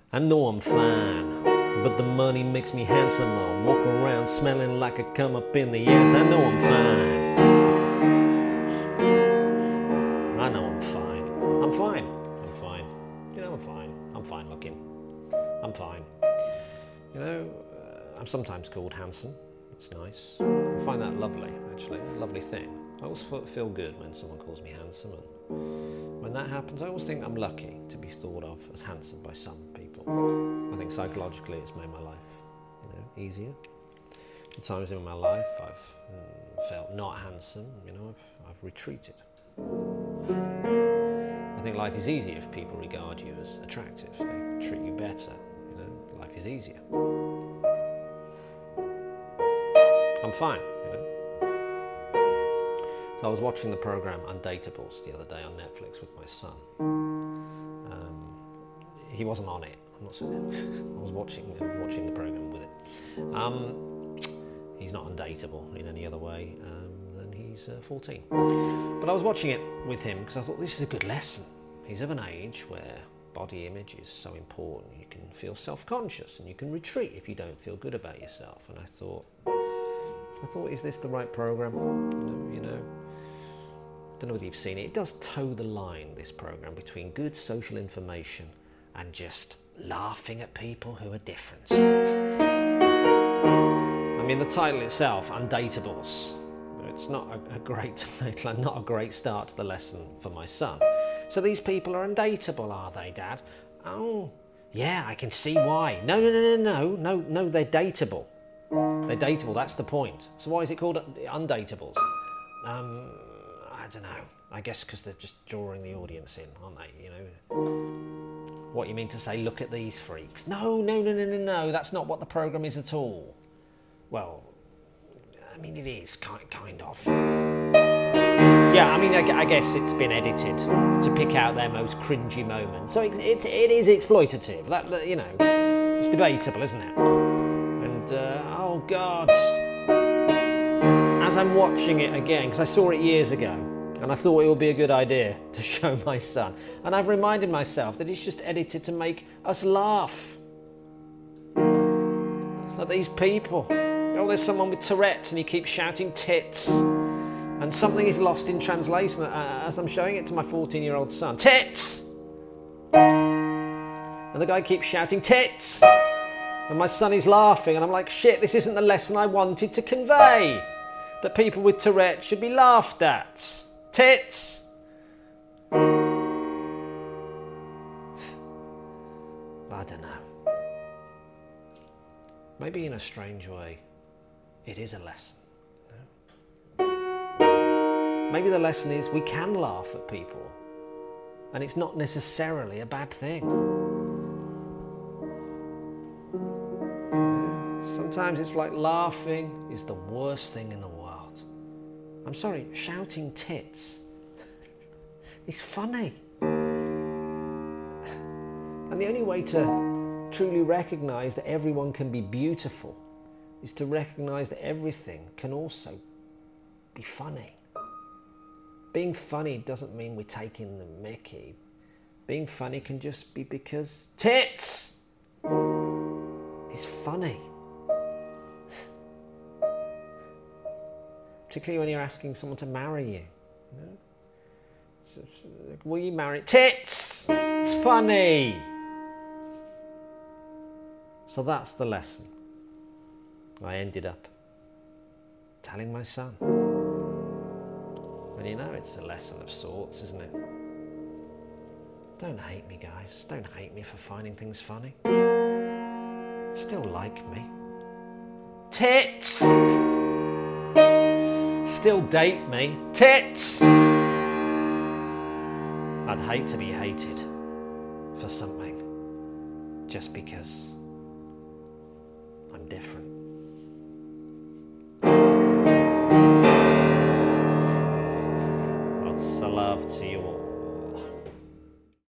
I know I'm fine, but the money makes me handsomer. Walk around smelling like I come up in the ants. I know I'm fine. I know I'm fine. I'm fine. I'm fine. You know, I'm fine. I'm fine looking. I'm fine. You know, I'm sometimes called handsome. It's nice. I find that lovely, actually. A lovely thing. I always feel good when someone calls me handsome. And when that happens, I always think I'm lucky to be thought of as handsome by some people. I think psychologically it's made my life, easier. The times in my life I've felt not handsome, I've retreated. I think life is easier if people regard you as attractive. They treat you better, life is easier. I'm fine, So I was watching the programme Undateables the other day on Netflix with my son. He wasn't on it. I'm not saying I was watching the programme with it. He's not undateable in any other way than he's 14. But I was watching it with him because I thought this is a good lesson. He's of an age where body image is so important. You can feel self-conscious and you can retreat if you don't feel good about yourself. And I thought, is this the right programme? Don't know whether you've seen it. It does toe the line, this programme, between good social information and just laughing at people who are different. I mean, the title itself, Undateables, it's not a great title and not a great start to the lesson for my son. So these people are undateable, are they, Dad? Oh, yeah, I can see why. No, they're dateable. They're dateable, that's the point. So why is it called Undateables? I don't know. I guess because they're just drawing the audience in, aren't they? What you mean to say, look at these freaks? No, that's not what the programme is at all. Well, I mean, it is, kind of. Yeah, I mean, I guess it's been edited to pick out their most cringy moments. So it is exploitative. That it's debatable, isn't it? And, oh, God. As I'm watching it again, because I saw it years ago, and I thought it would be a good idea to show my son. And I've reminded myself that it's just edited to make us laugh at these people. There's someone with Tourette's and he keeps shouting tits. And something is lost in translation as I'm showing it to my 14-year-old son. Tits! And the guy keeps shouting tits! And my son is laughing and I'm like, shit, this isn't the lesson I wanted to convey. That people with Tourette's should be laughed at. Tits! I don't know. Maybe in a strange way, it is a lesson. No? Maybe the lesson is we can laugh at people, and it's not necessarily a bad thing. Sometimes it's like laughing is the worst thing in the world. I'm sorry, shouting tits is funny. And the only way to truly recognise that everyone can be beautiful is to recognise that everything can also be funny. Being funny doesn't mean we're taking the mickey. Being funny can just be because tits is funny. Particularly when you're asking someone to marry you. Will you marry? Tits! It's funny! So that's the lesson I ended up telling my son. And it's a lesson of sorts, isn't it? Don't hate me, guys. Don't hate me for finding things funny. Still like me. Tits! Still date me. Tits! I'd hate to be hated for something just because